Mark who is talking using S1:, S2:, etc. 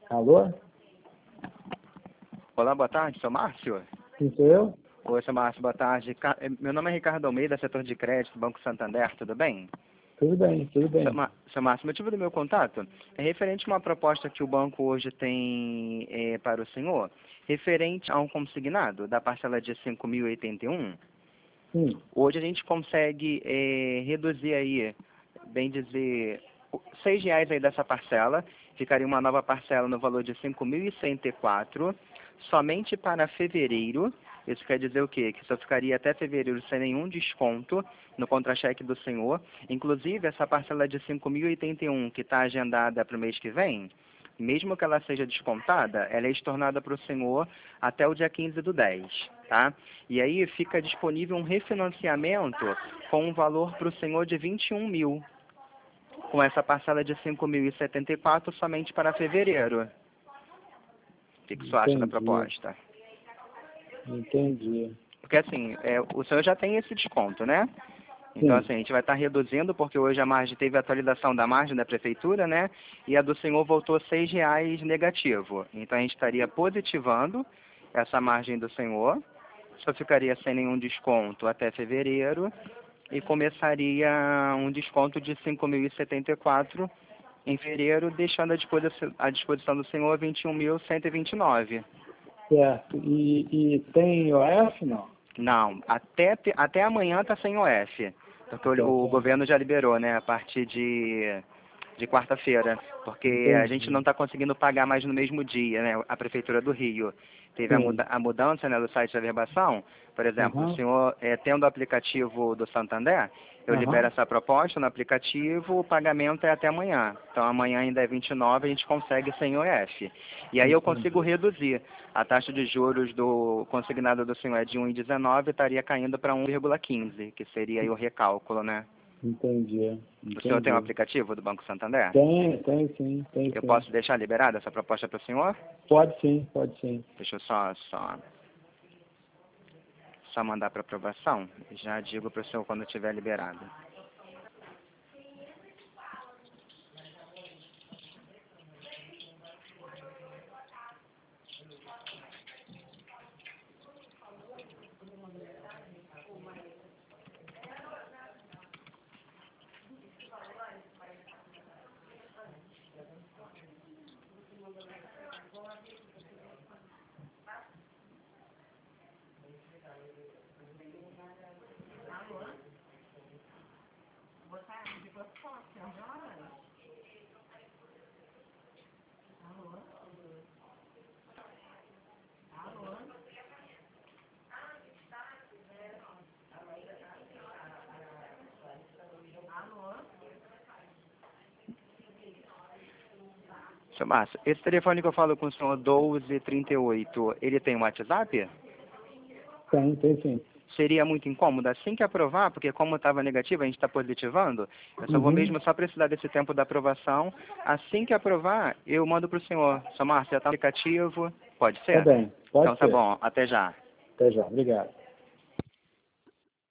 S1: Alô?
S2: Olá, boa tarde, seu Márcio?
S1: Quem sou eu?
S2: Oi, seu Márcio, boa tarde. Meu nome é Ricardo Almeida, setor de crédito, Banco Santander, tudo bem?
S1: Tudo bem, tudo bem.
S2: Seu Márcio, o motivo do meu contato é referente a uma proposta que o banco hoje tem para o senhor, referente a um consignado da parcela de 5.081.
S1: Sim,
S2: Hoje a gente consegue reduzir aí, bem dizer, R$ 6 aí dessa parcela, ficaria uma nova parcela no valor de 5.064, somente para fevereiro. Isso quer dizer o quê? Que só ficaria até fevereiro sem nenhum desconto no contra-cheque do senhor. Inclusive, essa parcela de 5.081 que está agendada para o mês que vem, mesmo que ela seja descontada, ela é estornada para o senhor até o dia 15/10, tá? E aí fica disponível um refinanciamento com um valor para o senhor de 21 mil, com essa parcela de 5.074 somente para fevereiro. O que você acha da
S1: entendi,
S2: proposta?
S1: entendi.
S2: Porque assim, o senhor já tem esse desconto, né? Então,
S1: Sim,
S2: assim, a gente vai estar reduzindo, porque hoje a margem teve a atualização da margem da prefeitura, né? E a do senhor voltou R$ 6 negativo. Então, a gente estaria positivando essa margem do senhor, só ficaria sem nenhum desconto até fevereiro, e começaria um desconto de 5.074 em fevereiro, deixando à disposição do senhor 21.129.
S1: certo. E tem IOF, não?
S2: Não, até amanhã está sem OF, porque
S1: Até
S2: o
S1: tem.
S2: governo já liberou, né, a partir de quarta-feira, porque a gente não
S1: Entendi.
S2: está conseguindo pagar mais no mesmo dia, né, a Prefeitura do Rio. Teve
S1: Sim.
S2: a mudança, né, do site de averbação. Por exemplo, o
S1: Aham,
S2: senhor, tendo o aplicativo do Santander, eu libero
S1: aham.
S2: essa proposta no aplicativo, o pagamento é até amanhã. Então, amanhã ainda é 29, a gente consegue sem OF. E aí eu consigo
S1: Entendi.
S2: reduzir. A taxa de juros do consignado do senhor é de 1,19, estaria caindo para 1,15, que seria aí o recálculo, né?
S1: Entendi.
S2: O senhor tem um
S1: Entendi.
S2: aplicativo do Banco Santander?
S1: Tem sim, tem
S2: Eu
S1: sim.
S2: posso deixar liberada essa proposta para o senhor?
S1: Pode sim, pode sim.
S2: Deixa eu só mandar para aprovação. Já digo para o senhor quando estiver liberado. Seu Márcio, esse telefone que eu falo com o senhor 1238, ele tem um WhatsApp?
S1: Tem sim.
S2: Seria muito incômodo assim que aprovar, porque como estava negativo, a gente está positivando, eu só vou
S1: Uhum.
S2: mesmo só precisar desse tempo da aprovação. Assim que aprovar, eu mando para o senhor. Seu Márcio, já está no aplicativo? Pode
S1: Tá
S2: ser?
S1: bem,
S2: Então
S1: pode
S2: tá
S1: ser.
S2: bom, até já.
S1: Até já, obrigado.